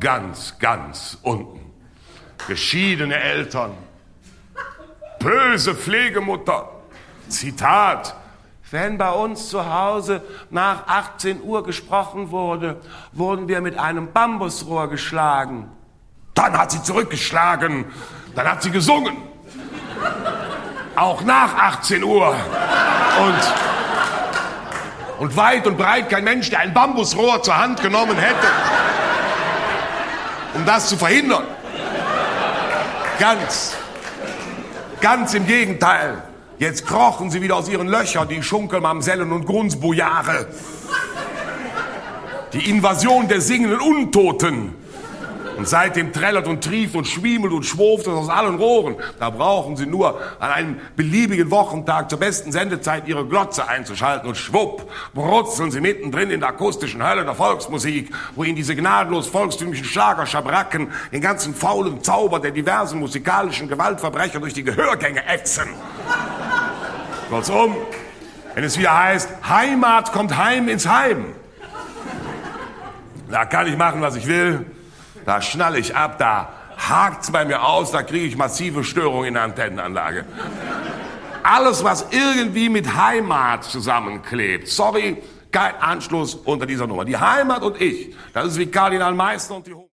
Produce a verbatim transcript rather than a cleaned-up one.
ganz, ganz unten. Geschiedene Eltern, böse Pflegemutter. Zitat: Wenn bei uns zu Hause nach achtzehn Uhr gesprochen wurde, wurden wir mit einem Bambusrohr geschlagen. Dann hat sie zurückgeschlagen, dann hat sie gesungen. Auch nach achtzehn Uhr. Und, und weit und breit kein Mensch, der ein Bambusrohr zur Hand genommen hätte, um das zu verhindern. Ganz, ganz im Gegenteil. Jetzt krochen sie wieder aus ihren Löchern, die Schunkelmamsellen und Grunsbojare. Die Invasion der singenden Untoten. Und seitdem trällert und trieft und schwiemelt und schwurft es aus allen Rohren. Da brauchen sie nur an einem beliebigen Wochentag zur besten Sendezeit ihre Glotze einzuschalten und schwupp, brutzeln sie mittendrin in der akustischen Hölle der Volksmusik, wo ihnen diese gnadenlos volkstümlichen Schlagerschabracken den ganzen faulen Zauber der diversen musikalischen Gewaltverbrecher durch die Gehörgänge ätzen. Kurzum, wenn es wieder heißt, Heimat kommt heim ins Heim, da kann ich machen, was ich will. Da schnalle ich ab, da hakt's bei mir aus, da kriege ich massive Störungen in der Antennenanlage. Alles, was irgendwie mit Heimat zusammenklebt, sorry, kein Anschluss unter dieser Nummer. Die Heimat und ich, das ist wie Kardinal Meissner und die